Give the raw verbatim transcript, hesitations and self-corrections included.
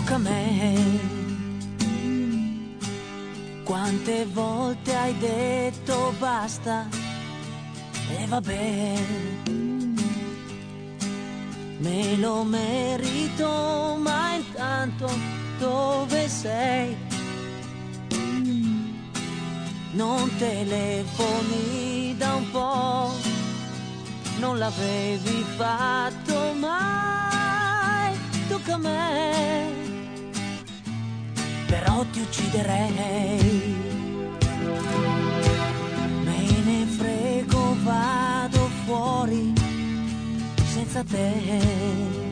tocca a me. Quante volte hai detto basta e vabbè, me lo merito, ma intanto dove sei? Non telefoni da un po', non l'avevi fatto mai. Tocca a me, però ti ucciderei. Me ne frego, vado fuori senza te.